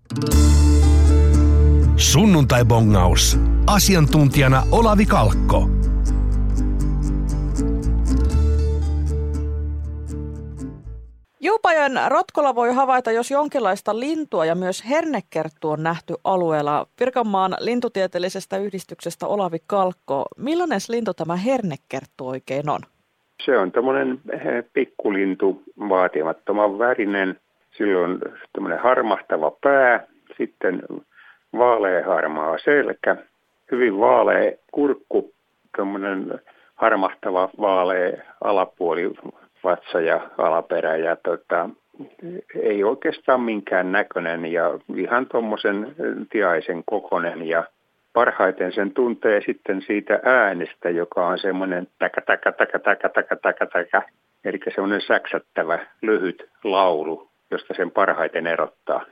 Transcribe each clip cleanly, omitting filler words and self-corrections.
Sunnuntai-bongaus. Asiantuntijana Olavi Kalkko. Juupajoen rotkolla voi havaita jos jonkinlaista lintua ja myös hernekerttu on nähty alueella. Pirkanmaan lintutieteellisestä yhdistyksestä Olavi Kalkko. Millainen lintu tämä hernekerttu oikein on? Se on tämmöinen pikkulintu, vaatimattoman värinen. Sillä on tämmöinen harmahtava pää, sitten vaaleaharmaa selkä, hyvin vaalea kurkku, tämmöinen harmahtava vaalea alapuoli, vatsa ja alaperä ja ei oikeastaan minkään näköinen ja ihan tuommoisen tiaisen kokoinen ja parhaiten sen tuntee sitten siitä äänestä, joka on semmoinen taka, eli semmoinen säksättävä lyhyt laulu, josta sen parhaiten erottaa.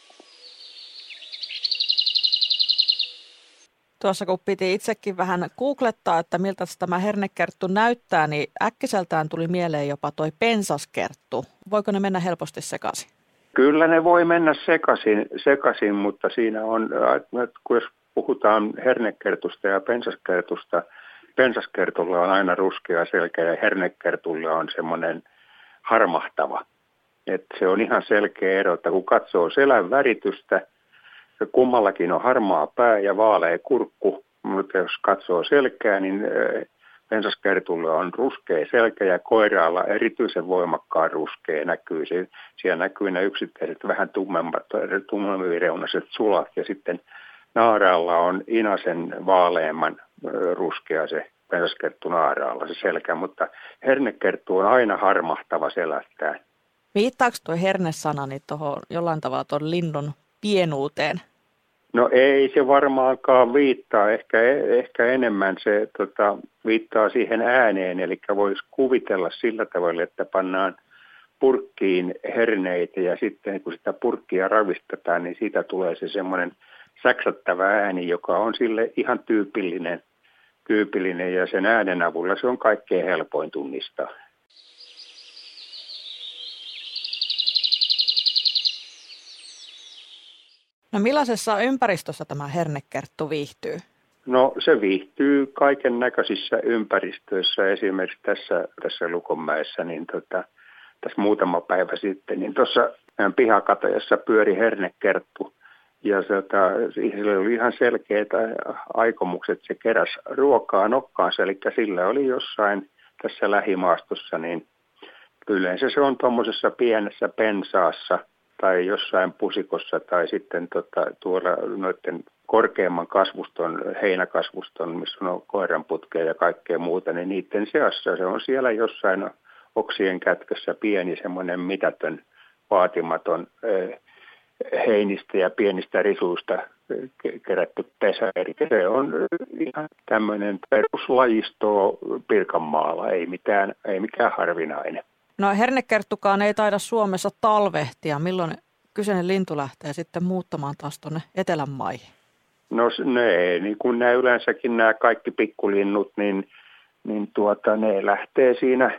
Tuossa kun piti itsekin vähän googlettaa, että miltä tämä hernekerttu näyttää, niin äkkiseltään tuli mieleen jopa toi pensaskerttu. Voiko ne mennä helposti sekaisin? Kyllä ne voi mennä sekaisin, mutta siinä on, kun jos puhutaan hernekertusta ja pensaskertusta, pensaskertulla on aina ruskea selkä ja hernekertulla on semmoinen harmahtava. Että se on ihan selkeä ero, että kun katsoo selän väritystä, kummallakin on harmaa pää ja vaalea kurkku, mutta jos katsoo selkää, niin pensaskertulla on ruskea selkä ja koiraalla erityisen voimakkaan ruskea näkyy. Siellä näkyy ne yksittäiset vähän tummempireunaiset sulat ja sitten naaraalla on inasen vaaleamman ruskea se pensaskerttu naaraalla se selkä, mutta hernekerttu on aina harmahtava selättään. Viittaako tuo hernesana niin tuohon jollain tavalla tuon linnun pienuuteen? No ei se varmaankaan viittaa, ehkä enemmän se viittaa siihen ääneen, eli voisi kuvitella sillä tavalla, että pannaan purkkiin herneitä ja sitten kun sitä purkkia ravistetaan, niin siitä tulee se semmoinen säksättävä ääni, joka on sille ihan tyypillinen ja sen äänen avulla se on kaikkein helpoin tunnistaa. No millaisessa ympäristössä tämä hernekerttu viihtyy? No se viihtyy kaiken näköisissä ympäristöissä. Esimerkiksi tässä Lukonmäessä, niin tässä muutama päivä sitten, niin tuossa pihakatajassa pyöri hernekerttu. Ja sillä oli ihan selkeät aikomukset, se keräsi ruokaa nokkaansa, eli sillä oli jossain tässä lähimaastossa, niin yleensä se on tuommoisessa pienessä pensaassa, tai jossain pusikossa tai sitten tuolla noiden korkeamman kasvuston, heinäkasvuston, missä on koiranputkea ja kaikkea muuta, niin niiden seassa se on siellä jossain oksien kätkössä pieni semmoinen mitätön, vaatimaton heinistä ja pienistä risuista kerätty pesä. Eli se on ihan tämmöinen peruslajisto Pirkanmaalla, ei mikään harvinainen. No hernekerttukaan ei taida Suomessa talvehtia. Milloin kyseinen lintu lähtee sitten muuttamaan taas tuonne etelän maihin? No niin kuin nämä yleensäkin nämä kaikki pikkulinnut, niin ne lähtee siinä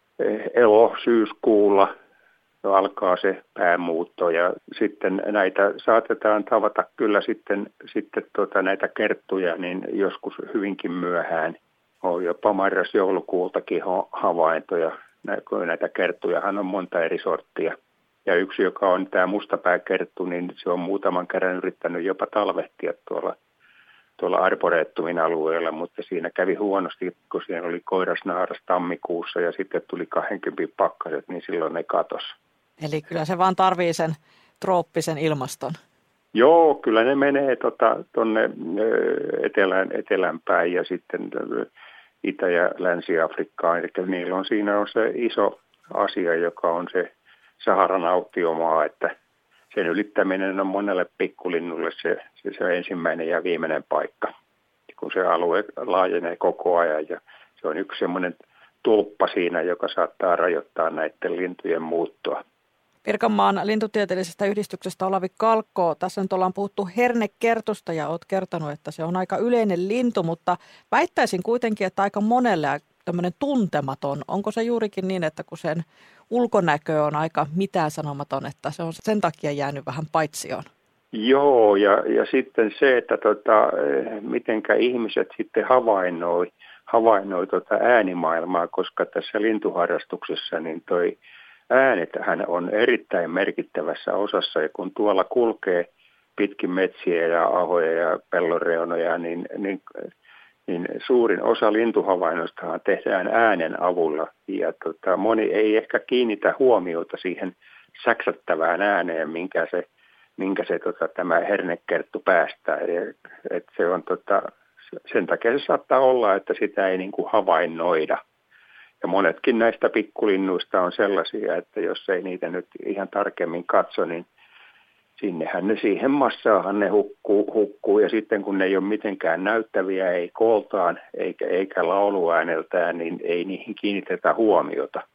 syyskuulla alkaa se päämuutto ja sitten näitä saatetaan tavata kyllä sitten näitä kerttuja niin joskus hyvinkin myöhään. On jopa marras-joulukuultakin havaintoja. Näitä kerttujahan on monta eri sorttia. Ja yksi, joka on tämä mustapääkerttu, niin se on muutaman kerran yrittänyt jopa talvehtia tuolla arboreettumin alueella, mutta siinä kävi huonosti, kun siinä oli koirasnaaras tammikuussa ja sitten tuli 20 pakkaset, niin silloin ne katosi. Eli kyllä se vaan tarvii sen trooppisen ilmaston. Joo, kyllä ne menee tuonne etelään päin ja sitten Itä- ja Länsi-Afrikkaan. Eli siinä on se iso asia, joka on se Saharan autiomaa, että sen ylittäminen on monelle pikkulinnulle se ensimmäinen ja viimeinen paikka, kun se alue laajenee koko ajan ja se on yksi semmoinen tulppa siinä, joka saattaa rajoittaa näiden lintujen muuttoa. Pirkanmaan lintutieteellisestä yhdistyksestä Olavi Kalkko. Tässä nyt ollaan puhuttu hernekertusta ja olet kertonut, että se on aika yleinen lintu, mutta väittäisin kuitenkin, että aika monelle tämmöinen tuntematon. Onko se juurikin niin, että kun sen ulkonäkö on aika mitään sanomaton, että se on sen takia jäänyt vähän paitsioon? Joo, ja sitten se, että mitenkä ihmiset sitten havainnoi äänimaailmaa, koska tässä lintuharrastuksessa niin toi äänetähän on erittäin merkittävässä osassa, ja kun tuolla kulkee pitkin metsiä ja ahoja ja pellonreunoja, niin suurin osa lintuhavainnoistahan tehdään äänen avulla, ja moni ei ehkä kiinnitä huomiota siihen säksättävään ääneen, minkä se tämä hernekerttu päästää. Et se on sen takia se saattaa olla, että sitä ei niin kuin havainnoida. Ja monetkin näistä pikkulinnuista on sellaisia, että jos ei niitä nyt ihan tarkemmin katso, niin siihen massaahan ne hukkuu. Ja sitten kun ne ei ole mitenkään näyttäviä, ei kooltaan eikä lauluääneltään, niin ei niihin kiinnitetä huomiota.